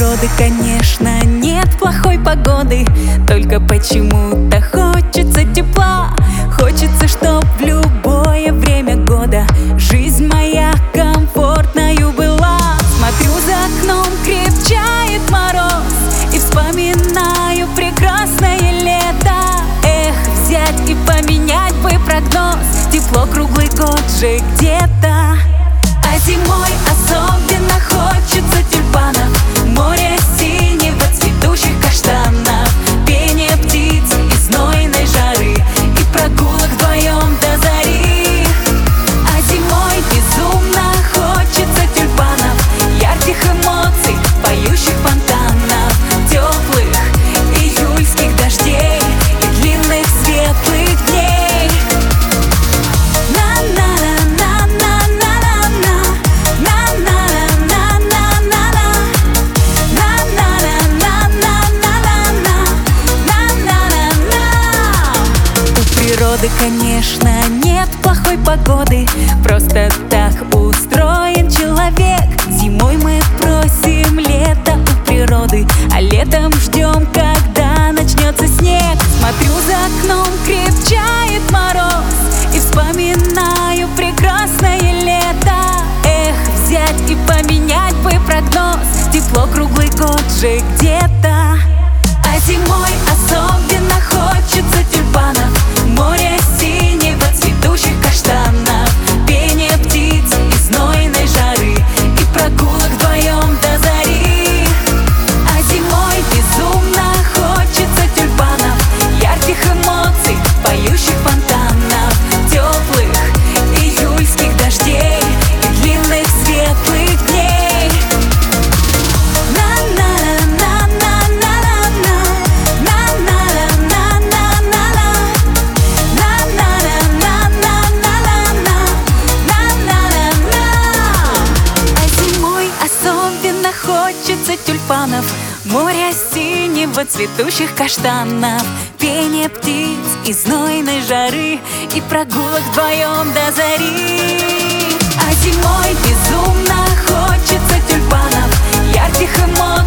природы, конечно, нет плохой погоды, только почему-то хочется тепла. Хочется, чтоб в любое время года жизнь моя комфортною была. Смотрю за окном, крепчает мороз, и вспоминаю прекрасное лето. Эх, взять и поменять бы прогноз, тепло круглый год же где-то. А зимой особенно хочется тюльпанов, море синего, цветущих каштанов, пение птиц и знойной жары, и прогулок вдвоем до зари. А зимой безумно хочется тюльпанов, ярких эмоций, поющих фонтанов, теплых июльских дождей и длинных светлых дней. Природы, конечно, нет плохой погоды, просто так устроен человек. Зимой мы просим лета у природы, а летом ждем, когда начнется снег. Смотрю за окном, крепчает мороз, и вспоминаю прекрасное лето. Эх, взять и поменять бы прогноз, тепло круглый год же где-то. А зимой особенно хочется тюльпанов, море синего, цветущих каштанов, пение птиц и знойной жары, и прогулок вдвоем до зари. А зимой безумно хочется тюльпанов, ярких эмоций, поющих фонтанов, теплых июльских дождей и длинных светлых дней. Хочется тюльпанов, море синего, цветущих каштанов, пение птиц и знойной жары, и прогулок вдвоем до зари. А зимой безумно хочется тюльпанов, ярких эмоций,